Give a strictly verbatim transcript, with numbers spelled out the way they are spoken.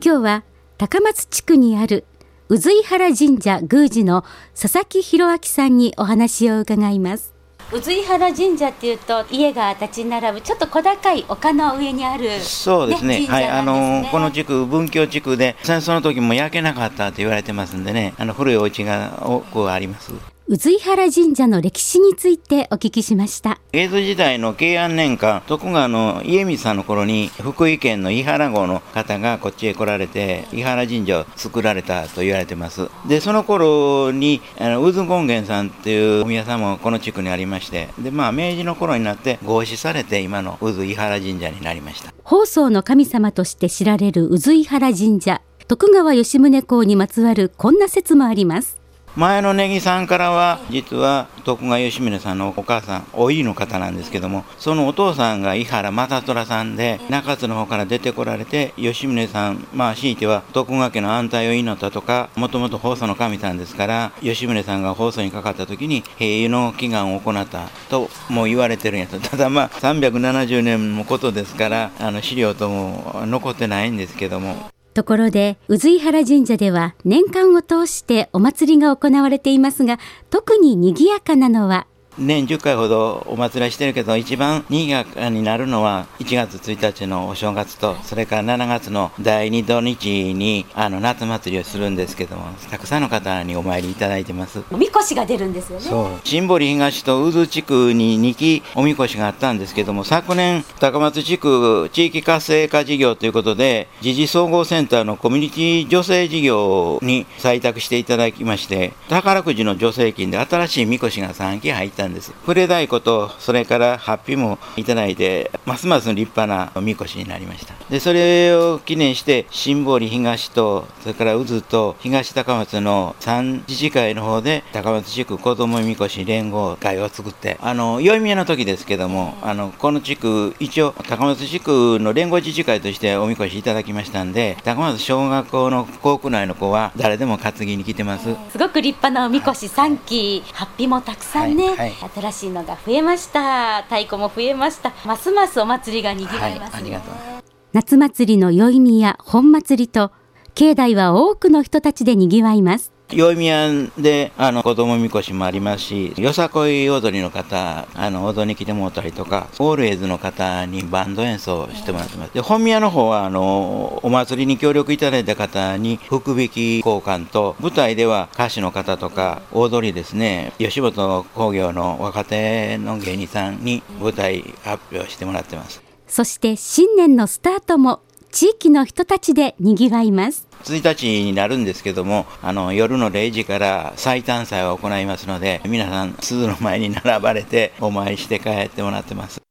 今日は高松地区にある宇髄原神社宮司の佐々木弘明さんにお話を伺います。宇髄原神社っていうと家が立ち並ぶちょっと小高い丘の上にある、ね、 そうですね、 神社なんですね。 はい、あのこの地区文教地区で戦争の時も焼けなかったと言われてますんでね、あの古いお家が多くあります。 宇髄原神社の歴史についてお聞きしました。 江戸時代の慶安年間、徳川の家光さんの頃に福井県の伊原郷の方がこっちへ来られて伊原神社を作られたと言われてます。でその頃にあの宇津権現さんっていうお宮さんもこの地区にありまして、でまあ明治の頃になって合祀されて今の宇津伊原神社になりました。 放送の神様として知られる宇髄原神社、徳川吉宗公にまつわるこんな説もあります。 前の根木さんからは実は徳川吉宗さんのお母さんおいの方なんですけども、そのお父さんが伊原又虎さんで中津の方から出てこられて、吉宗さんまあ強いては徳川家の安泰を祈ったとか、もともと放送の神さんですから吉宗さんが放送にかかった時に平癒の祈願を行ったとも言われてるんやと。ただまあさんびゃくななじゅうねんのことですからあの資料とも残ってないんですけども。 ところで宇髄原神社では年間を通してお祭りが行われていますが、特に賑やかなのは年じゅっかいほどお祭りはしてるけど、一番賑やかになるのはいちがつついたちのお正月と、それからしちがつのだいに土日にあの夏祭りをするんですけども、たくさんの方にお参りいただいてます。 おみこしが出るんですよね。 そう、新堀東と宇津地区ににきおみこしがあったんですけども、昨年高松地区地域活性化事業ということで時事総合センターのコミュニティ女性事業に採択していただきまして、宝くじの助成金で新しいみこしがさんき入ったんです。触れ太鼓とそれからハッピーもいただいて、ますます立派なみこしになりました。でそれを記念して新堀東とそれから宇津と東高松のさん自治会の方で高松地区子どもみこし連合会を作って、あの宵宮の時ですけども、あのこの地区一応高松地区の連合自治会としておみこしいただきましたんで、高松小学校の校区内の子は誰でも担ぎに来てます。 すごく立派なおみこしさんき、ハッピーもたくさんね、はいはい、新しいのが増えました。太鼓も増えました。ますますお祭りがにぎわいますね、はい、ありがとう。夏祭りの宵宮本祭りと境内は多くの人たちでにぎわいます。 宵宮であの子供みこしもありますし、よさこい踊りの方あの踊りに来てもらったりとか、オールエイズの方にバンド演奏してもらってます。で本宮の方はあのお祭りに協力いただいた方に福引き交換と、舞台では歌手の方とか踊りですね、吉本興業の若手の芸人さんに舞台発表してもらってます。 そして新年のスタートも地域の人たちでにぎわいます。 ついたちになるんですけども、あの夜のれいじから祭誕祭を行いますので、皆さん鈴の前に並ばれてお参りして帰ってもらってます。